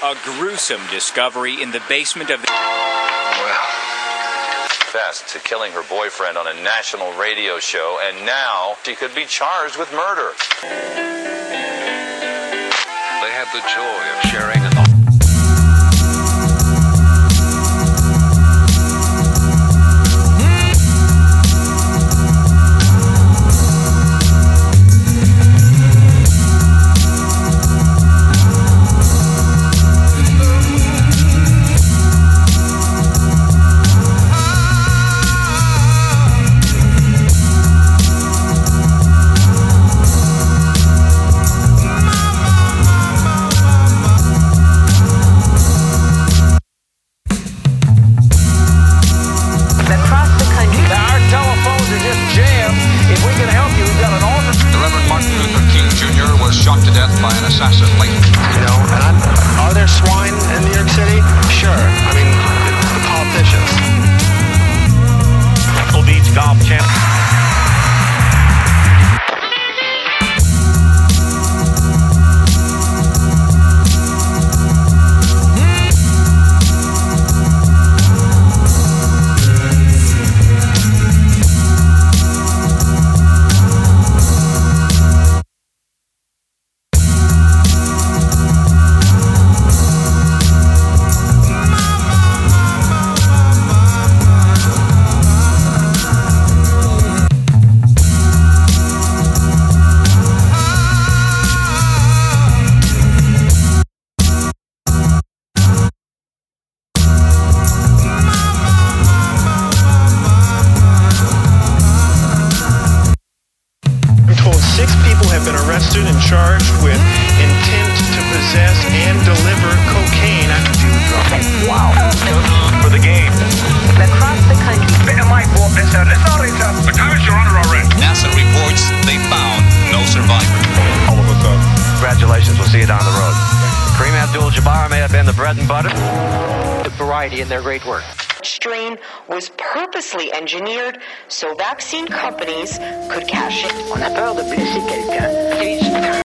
A gruesome discovery in the basement of the... Well, confessed to killing her boyfriend on a national radio show, and now she could be charged with murder. They had the joy of sharing an... shot to death by an assassin late. You know, and are there swine in New York City? Sure. I mean, the politicians. Pebble Beach golf champ. Been arrested and charged with intent to possess and deliver cocaine. Wow. For the game. Across the country. The guys are under arrest. NASA reports they found no survivor. All of us up. Congratulations, we'll see you down the road. Kareem Abdul-Jabbar may have been the bread and butter. The variety in their great work. Strain was purposely engineered so vaccine companies could cash in. On a peur de blesser quelqu'un.